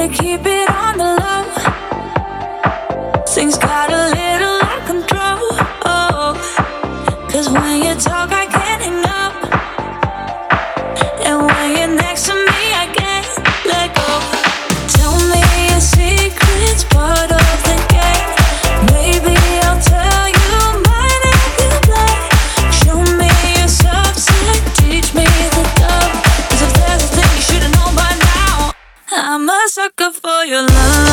to keep it on the low. Things got a little out of control. Cause when you talk, I can't enough. And when you're next to me, I can't let go. Tell me your secrets, part of the game. Maybe I'll tell you mine if you play. Show me your subset, teach me the love. Cause if there's a thing you should've known by now, I'm a sucker for your love.